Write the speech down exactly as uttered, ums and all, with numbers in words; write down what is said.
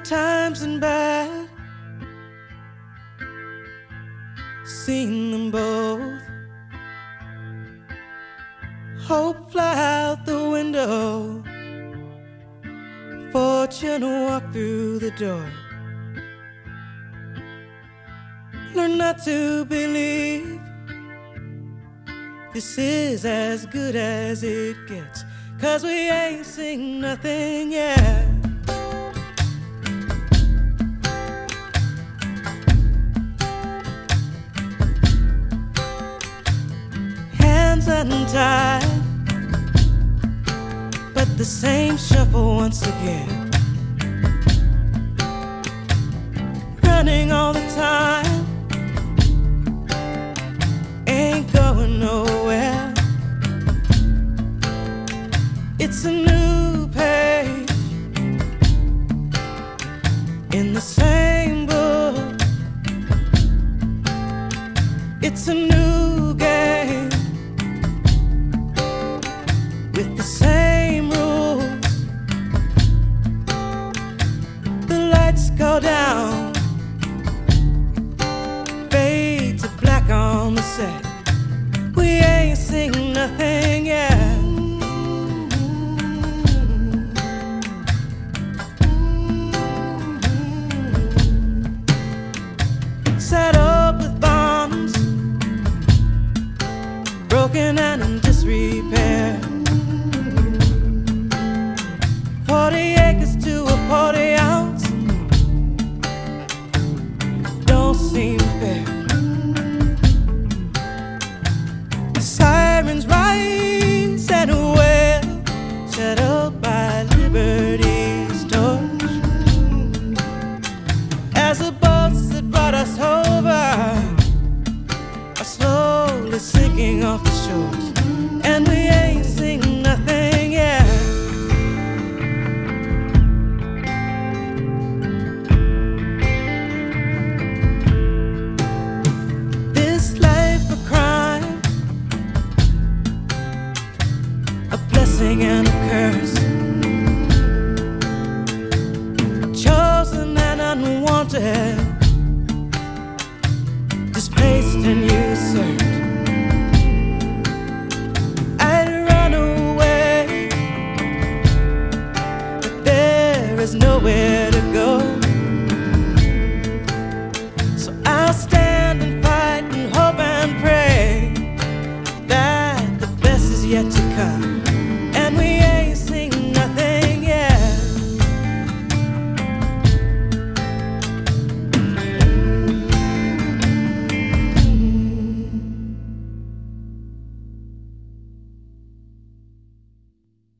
times and bad, seen them both. Hope fly out the window, fortune walk through the door. Learn not to believe this is as good as it gets, 'cause we ain't seen nothing yet. Hands untied, but the same shuffle once again. Running all the time, ain't going nowhere. It's a new page in the same book. It's a new game with the same rules. The lights go down, fade to black on the set. We ain't seen nothing yet. Saddled with bombs, broken and in disrepair. Forty acres to a forty ounce, don't seem fair. The sirens rise and wail, shadowed by liberty's torch. As the boats that brought us over are slowly sinking off the shores.